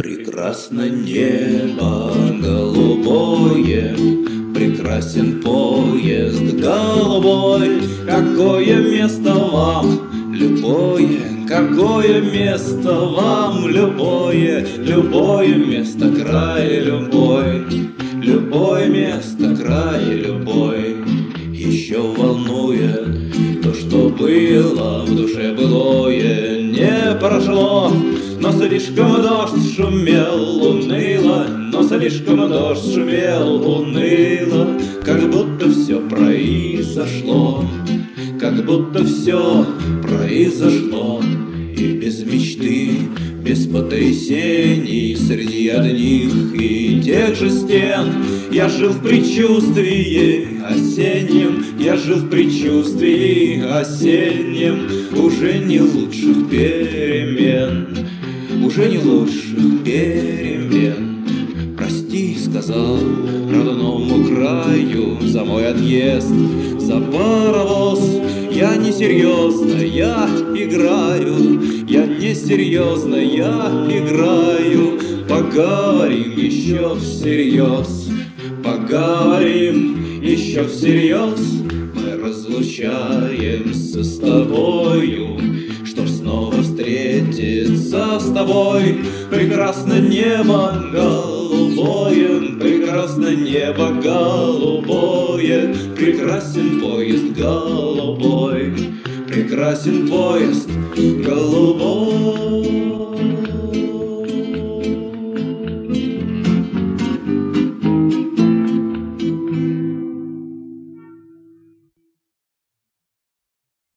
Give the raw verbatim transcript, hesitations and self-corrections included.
Прекрасно небо голубое, прекрасен поезд голубой. Какое место вам, любое, какое место вам, любое, любое место, край любой, любое место, край любой. Еще волнует то, что было в душе былое, не прошло, но слишком дождь шумел, уныло, но слишком дождь шумел, уныло, как будто все произошло, как будто все произошло. И без мечты, без потрясений, среди одних и тех же стен я жил в предчувствии осеннем, я жил в предчувствии осеннем, уже не лучших перемен, уже не лучших перемен. Прости, сказал родному краю за мой отъезд, за паровоз. Я несерьезно, я играю, я несерьезно, я играю. Поговорим еще всерьез, поговорим еще всерьез. Мы разлучаемся с тобою, чтоб снова встретиться с тобой. Прекрасно небо голубое, прекрасно небо голубое, прекрасен поезд голубой, прекрасен поезд голубой.